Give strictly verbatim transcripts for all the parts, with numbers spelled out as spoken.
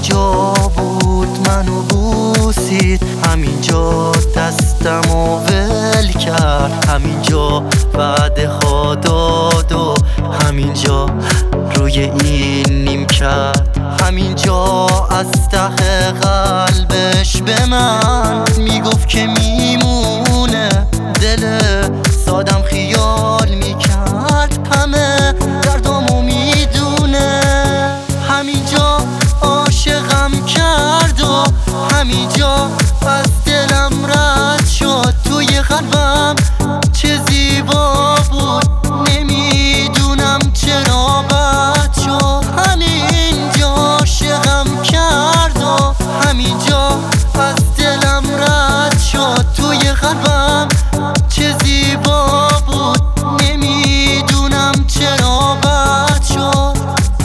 همینجا بود منو بوسید، همینجا دستمو ول کرد، همینجا وعده ها داد و همینجا روی این نیم کرد، همینجا از ته قلبش به من میگفت که میمونه، دل سادم خیال میکرد همه دردامو میدونه، همینجا عاشقم کرد و همینجا از دلم رد شد، توی قلبم چه زیبا بود نمیدونم چرا بد شد، همینجا عاشقم کرد و همینجا از دلم رد شد، توی قلبم چه زیبا بود نمیدونم چرا بد شد.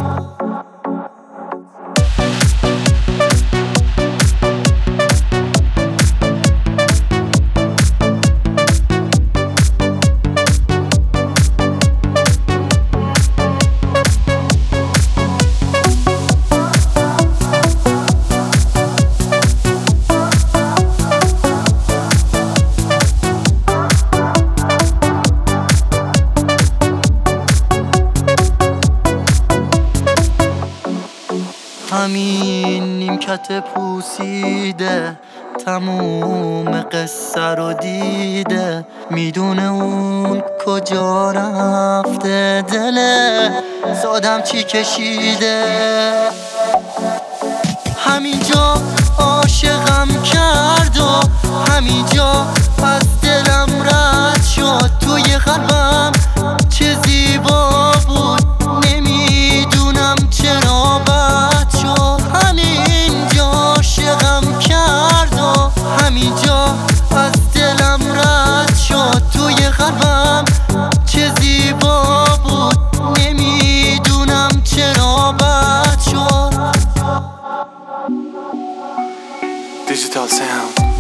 همین نیمکت پوسیده تموم قصه رو دیده، میدونه اون کجا رفته، دل سادم چی کشیده، همینجا عاشقم کرد و همینجا از دلم رد شد، توی قلبم چه زیبا بود نمیدونم چرا بد شد، همینجا عاشقم کرد و همینجا از دلم رد شد، توی قلبم چه زیبا بود نمیدونم چرا بد شد. Digital sound.